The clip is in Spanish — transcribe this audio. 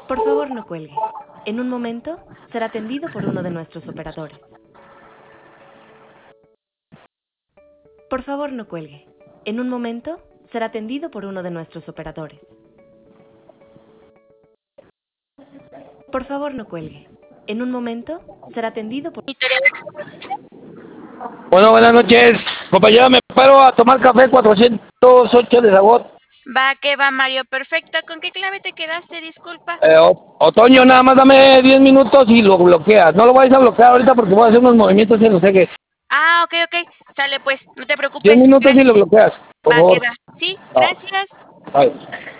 Por favor, no cuelgue. En un momento será atendido por uno de nuestros operadores. Por favor, no cuelgue. En un momento será atendido por uno de nuestros operadores. Por favor, no cuelgue. En un momento será atendido por... Bueno, buenas noches. Compañera, me paro a tomar café 408 de Zagot. Va, que va, Mario. Perfecto. ¿Con qué clave te quedaste? Disculpa. Otoño, nada más dame 10 minutos y lo bloqueas. No lo vais a bloquear ahorita porque voy a hacer unos movimientos en los ejes. Ah, ok. Sale pues, no te 10 preocupes. minutos y lo Gracias. bloqueas, por Va, que favor. va. Sí, Ah, gracias. bye.